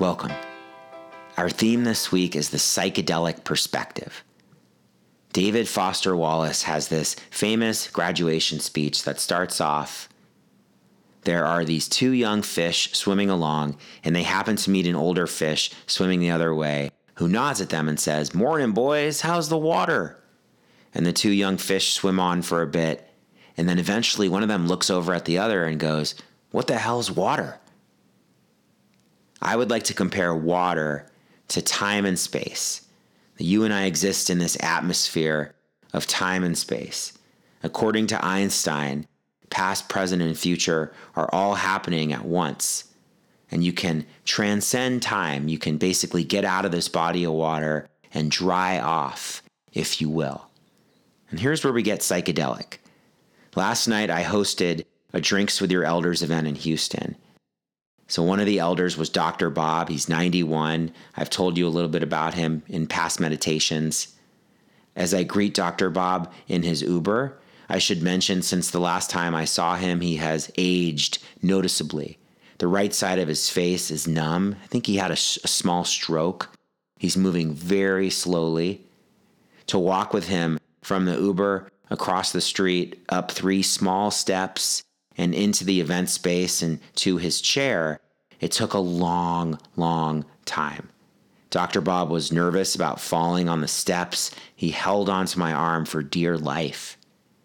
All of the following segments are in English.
Welcome. Our theme this week is the psychedelic perspective. David Foster Wallace has this famous graduation speech that starts off, there are these two young fish swimming along, and they happen to meet an older fish swimming the other way, who nods at them and says, "Morning, boys, how's the water?" And the two young fish swim on for a bit, and then eventually one of them looks over at the other and goes, "What the hell's water?" I would like to compare water to time and space. You and I exist in this atmosphere of time and space. According to Einstein, past, present, and future are all happening at once. And you can transcend time. You can basically get out of this body of water and dry off, if you will. And here's where we get psychedelic. Last night, I hosted a Drinks with Your Elders event in Houston. So one of the elders was Dr. Bob. He's 91. I've told you a little bit about him in past meditations. As I greet Dr. Bob in his Uber, I should mention since the last time I saw him, he has aged noticeably. The right side of his face is numb. I think he had a small stroke. He's moving very slowly. To walk with him from the Uber across the street, up 3 small steps, and into the event space and to his chair, it took a long, long time. Dr. Bob was nervous about falling on the steps. He held onto my arm for dear life.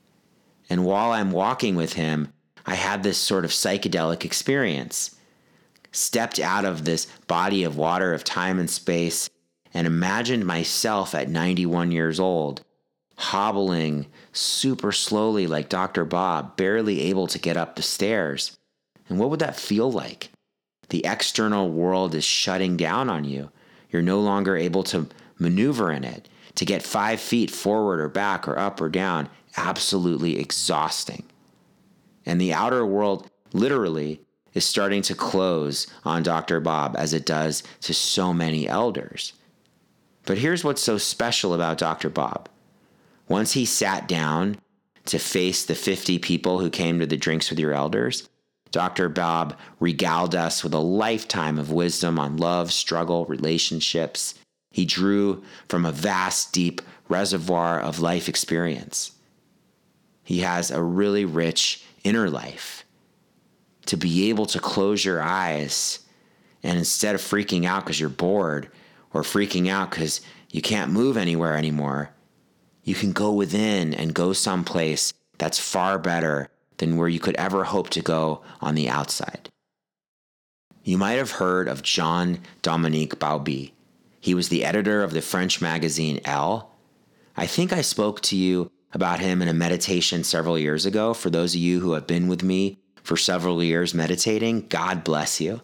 And while I'm walking with him, I had this sort of psychedelic experience. Stepped out of this body of water of time and space and imagined myself at 91 years old, hobbling super slowly like Dr. Bob, barely able to get up the stairs. And what would that feel like? The external world is shutting down on you. You're no longer able to maneuver in it, to get 5 feet forward or back or up or down. Absolutely exhausting. And the outer world literally is starting to close on Dr. Bob as it does to so many elders. But here's what's so special about Dr. Bob. Once he sat down to face the 50 people who came to the Drinks with Your Elders, Dr. Bob regaled us with a lifetime of wisdom on love, struggle, relationships. He drew from a vast, deep reservoir of life experience. He has a really rich inner life. To be able to close your eyes and instead of freaking out because you're bored or freaking out because you can't move anywhere anymore, you can go within and go someplace that's far better than where you could ever hope to go on the outside. You might have heard of Jean-Dominique Bauby. He was the editor of the French magazine Elle. I think I spoke to you about him in a meditation several years ago. For those of you who have been with me for several years meditating, God bless you.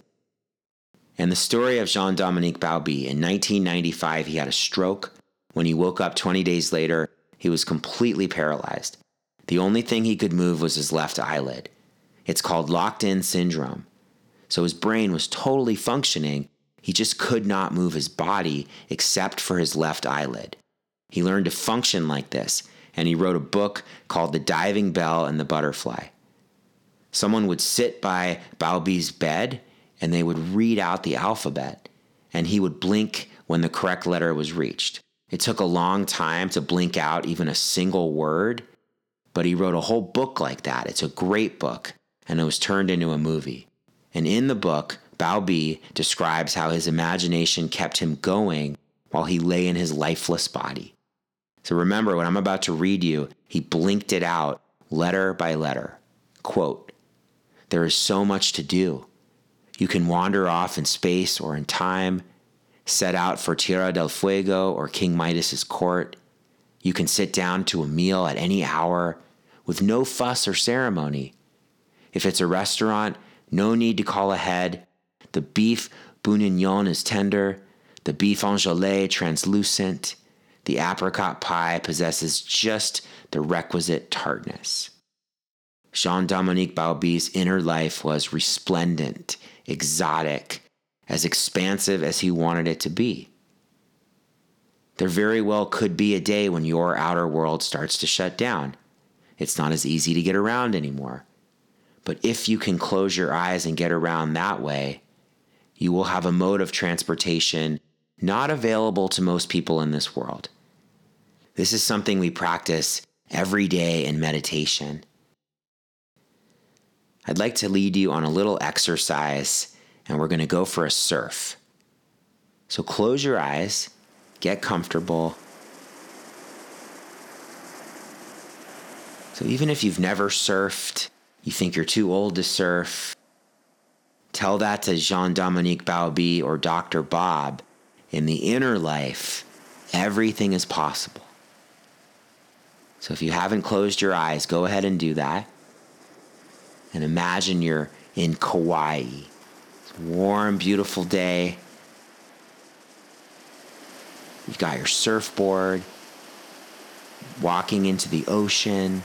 And the story of Jean-Dominique Bauby, in 1995, he had a stroke. When he woke up 20 days later, he was completely paralyzed. The only thing he could move was his left eyelid. It's called locked-in syndrome. So his brain was totally functioning. He just could not move his body except for his left eyelid. He learned to function like this, and he wrote a book called The Diving Bell and the Butterfly. Someone would sit by Bauby's bed, and they would read out the alphabet, and he would blink when the correct letter was reached. It took a long time to blink out even a single word, but he wrote a whole book like that. It's a great book, and it was turned into a movie. And in the book, Bauby describes how his imagination kept him going while he lay in his lifeless body. So remember, what I'm about to read you, he blinked it out letter by letter. Quote, "There is so much to do. You can wander off in space or in time, set out for Tierra del Fuego or King Midas's court. You can sit down to a meal at any hour with no fuss or ceremony. If it's a restaurant, no need to call ahead. The beef bourguignon is tender, the beef angelé translucent. The apricot pie possesses just the requisite tartness." Jean-Dominique Bauby's inner life was resplendent, exotic, as expansive as he wanted it to be. There very well could be a day when your outer world starts to shut down. It's not as easy to get around anymore. But if you can close your eyes and get around that way, You will have a mode of transportation not available to most people in this world. This is something we practice every day in meditation. I'd like to lead you on a little exercise, and we're going to go for a surf. So close your eyes, get comfortable. So even if you've never surfed, you think you're too old to surf, tell that to Jean-Dominique Bauby or Dr. Bob. In the inner life, everything is possible. So if you haven't closed your eyes, go ahead and do that. And imagine you're in Kauai. It's a warm, beautiful day. You've got your surfboard, walking into the ocean.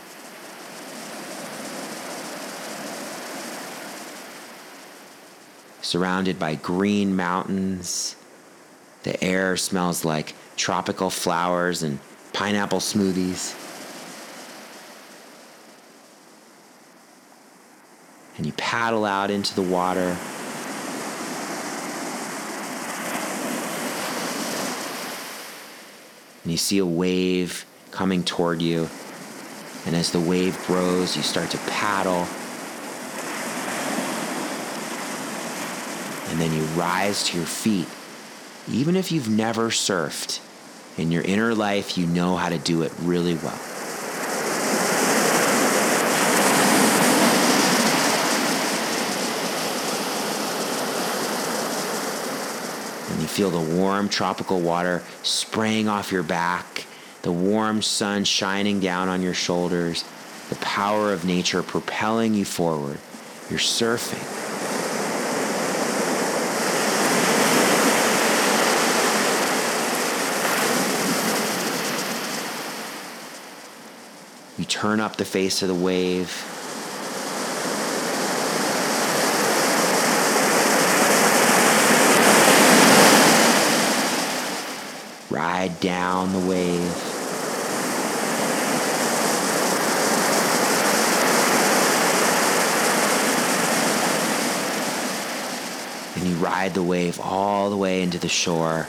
Surrounded by green mountains. The air smells like tropical flowers and pineapple smoothies. And you paddle out into the water. And you see a wave coming toward you. And as the wave grows, you start to paddle. And then you rise to your feet. Even if you've never surfed, in your inner life, you know how to do it really well. And you feel the warm tropical water spraying off your back, the warm sun shining down on your shoulders, the power of nature propelling you forward. You're surfing. You turn up the face of the wave. Ride down the wave. And you ride the wave all the way into the shore.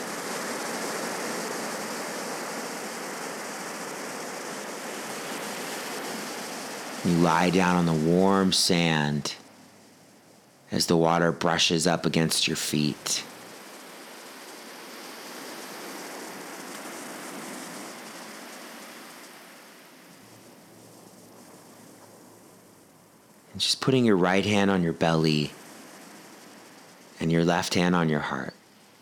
You lie down on the warm sand as the water brushes up against your feet. And just putting your right hand on your belly and your left hand on your heart.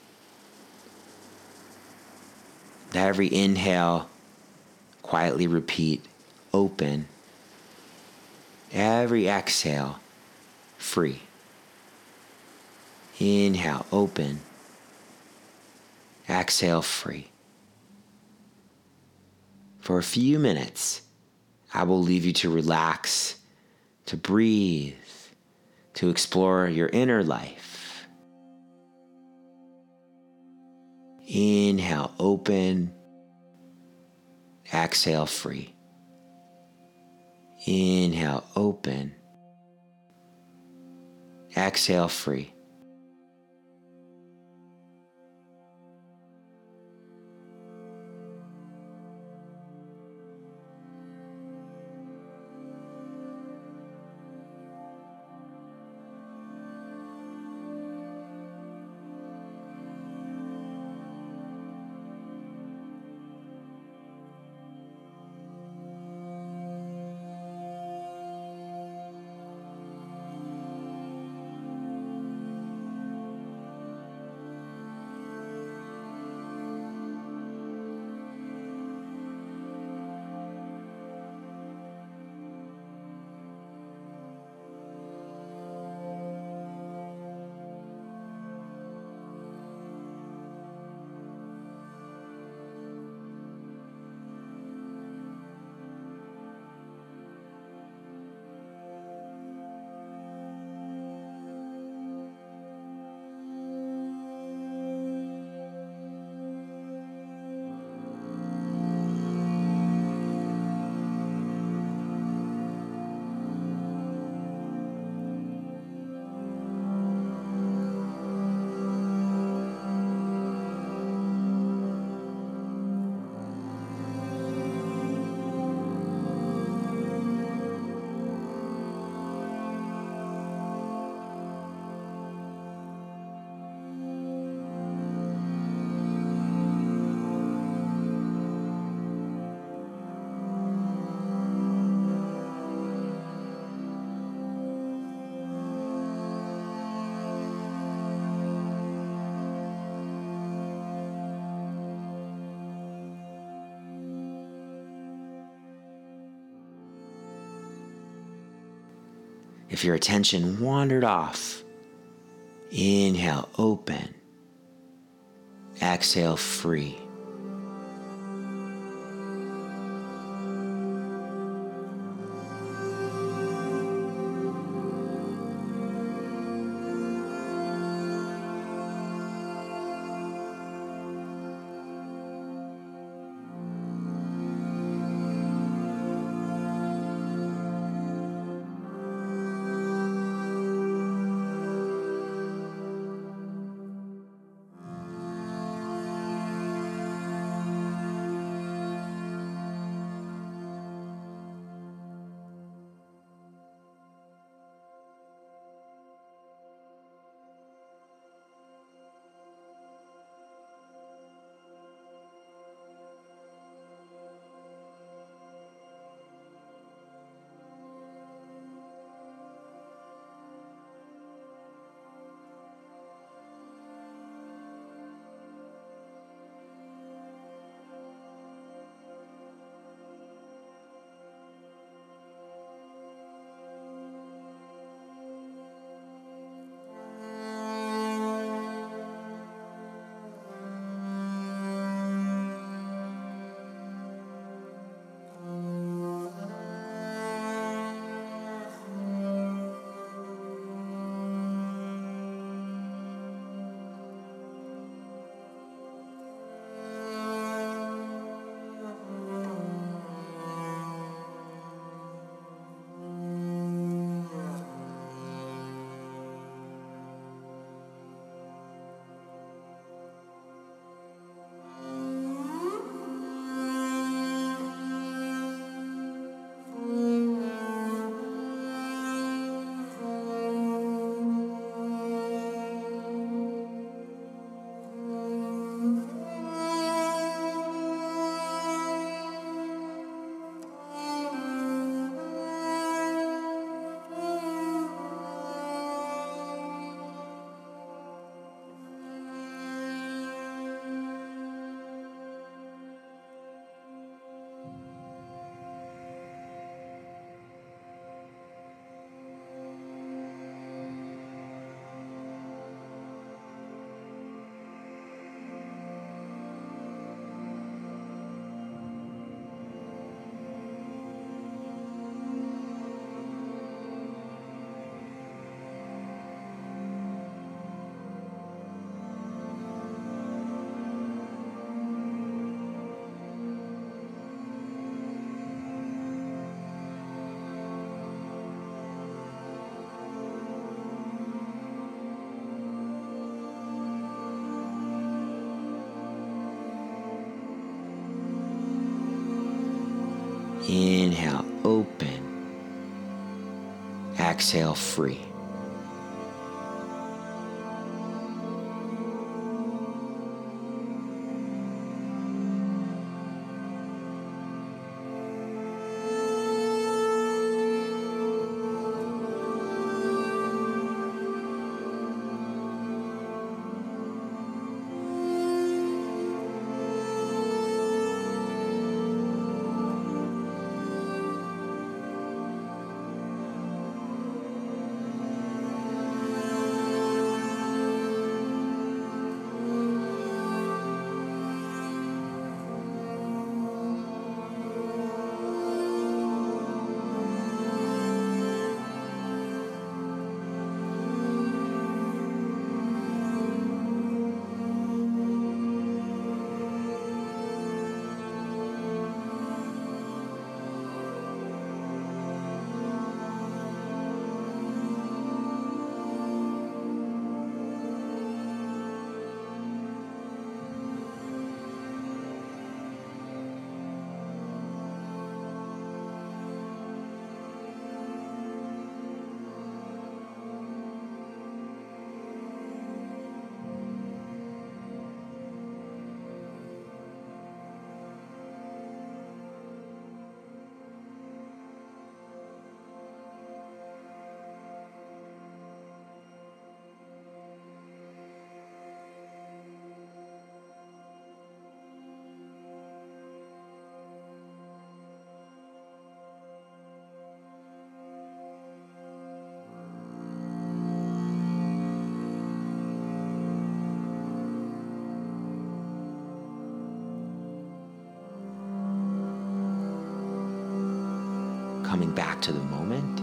With every inhale, quietly repeat, open. Every exhale, free. Inhale, open. Exhale, free. For a few minutes, I will leave you to relax, to breathe, to explore your inner life. Inhale, open. Exhale, free. Inhale, open. Exhale, free. If your attention wandered off, inhale, open. Exhale, free. Inhale, open. Exhale, free. coming back to the moment.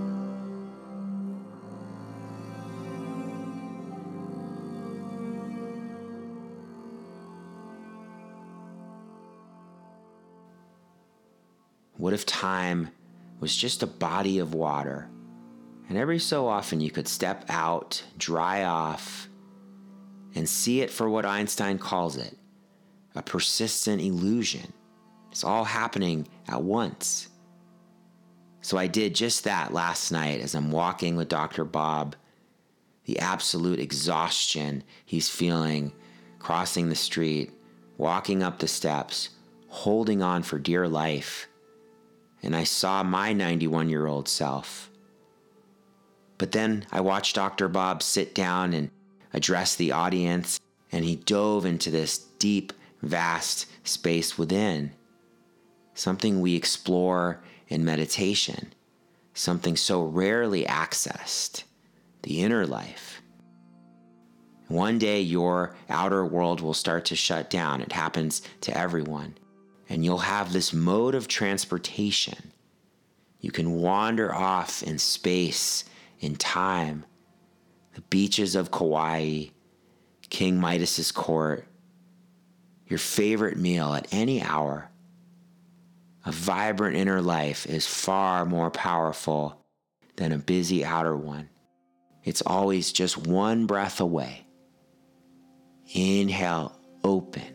What if time was just a body of water, and every so often you could step out, dry off, and see it for what Einstein calls it, a persistent illusion. It's all happening at once. So I did just that last night as I'm walking with Dr. Bob, the absolute exhaustion he's feeling, crossing the street, walking up the steps, holding on for dear life. And I saw my 91-year-old self. But then I watched Dr. Bob sit down and address the audience, and he dove into this deep, vast space within, something we explore in meditation, something so rarely accessed, the inner life. One day your outer world will start to shut down. It happens to everyone. And you'll have this mode of transportation. You can wander off in space, in time, the beaches of Kauai, King Midas's court, your favorite meal at any hour. A vibrant inner life is far more powerful than a busy outer one. It's always just one breath away. Inhale, open.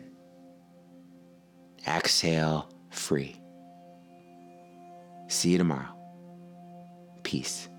Exhale, free. See you tomorrow. Peace.